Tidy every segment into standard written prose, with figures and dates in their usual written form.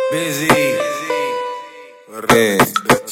Busy. Hey.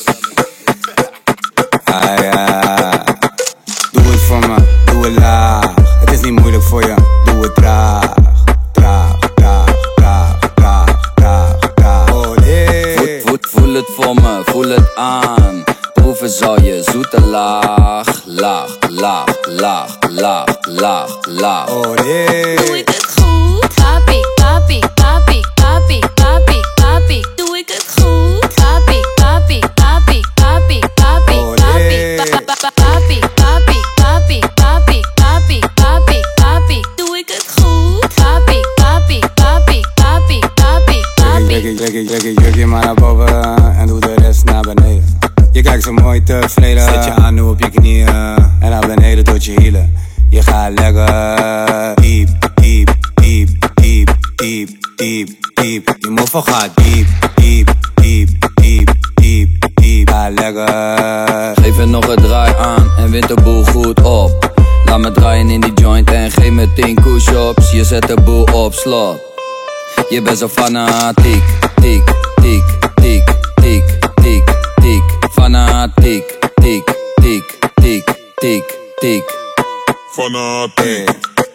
Ah ja. Doe het voor me, doe het laag. Het is niet moeilijk voor je, doe het traag. Traag, traag, traag, traag, traag, traag. Oh nee. Voel het voor me, voel het aan. Proeven zal je zoete laag. Laag, laag, laag, laag, laag, laag. Oh nee. Doe ik het goed? Papi, papi, papi, papi, papi, papi. Doe ik het goed? Papi, papi, papi, papi, papi, papi, papi, papi, papi, papi, papi, papi, papi. Doe ik het goed? Papi, papi, papi, papi, papi, papi. Trek je jurkje maar naar boven en doe de rest naar beneden. Je kijkt zo mooi tevreden. Zet je aan nu op je knieën en naar beneden tot je hielen. Je gaat lekker diep, diep, diep, diep, diep, diep, diep. Je mofo gaat diep, diep, diep, diep, diep, diep. Ga lekker. Geef er nog een draai aan en wint de boel goed op. Laat me draaien in die joint en geef me 10 push-ups. Je zet de boel op slot. Je bent zo fanatiek, tik, tik, tik, tik, tik, tik. Fanatiek, tik, tik, tik, tik, tik. Fanatiek.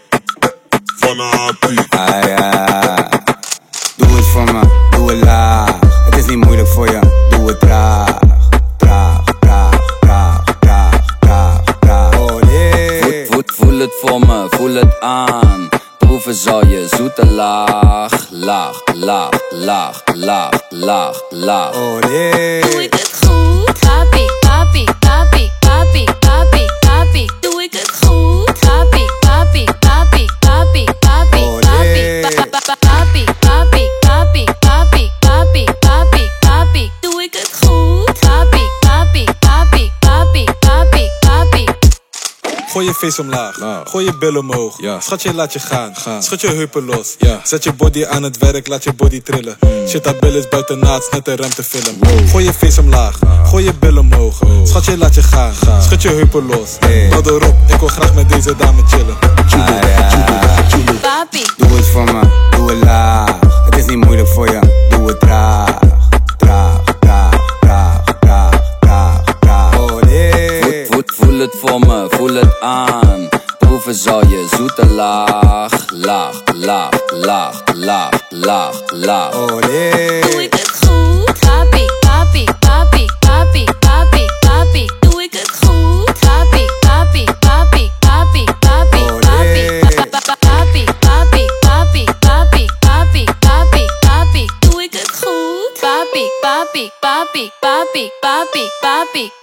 Fanatiek. Ah ja. Doe het voor me, doe het laag. Het is niet moeilijk voor je, doe het traag. Traag, traag, traag, traag, traag, traag. Oh nee. Voel het voor me, voel het aan. Proeven zal je zoete laag. Laag, laag, laag, laag, laag, laag. Oh nee. Doe ik het goed? Papi, papi, papi, papi, papi, papi. Doe ik het goed? Papi, papi, papi, papi, papi, papi, papi, papi, papi, papi, papi, papi, papi. Doe ik het goed? Papi, papi, papi, papi, papi, papi. Gooi je face omlaag, gooi je billen omhoog. Ja. Schatje, laat je gaan. Schud je heupen los. Ja. Zet je body aan het werk, laat je body trillen. Shit, dat bil is buiten naad, net een ruimtefilm. Gooi je face omlaag, gooi je billen omhoog. Schatje, laat je gaan. Schud je heupen los. Bouw erop, ik wil graag met deze dame chillen. Papi, Doe het voor me, doe het laag. Het is niet moeilijk voor je, doe het traag. Traag, traag, traag, traag, traag, traag. Oh nee. Voel het voor me, voel het aan. Proeven zal je zoete laag. Laag, laag, laag, laag, laag, laag. Oh nee. doe ik het goed? Papi, papi, papi, papi, papi, papi. Doe ik het goed? Papi, papi, papi, papi, papi, papi, papi, papi, papi, papi, papi, papi, papi. Doe ik het goed? Papi, papi, papi, papi, papi, papi.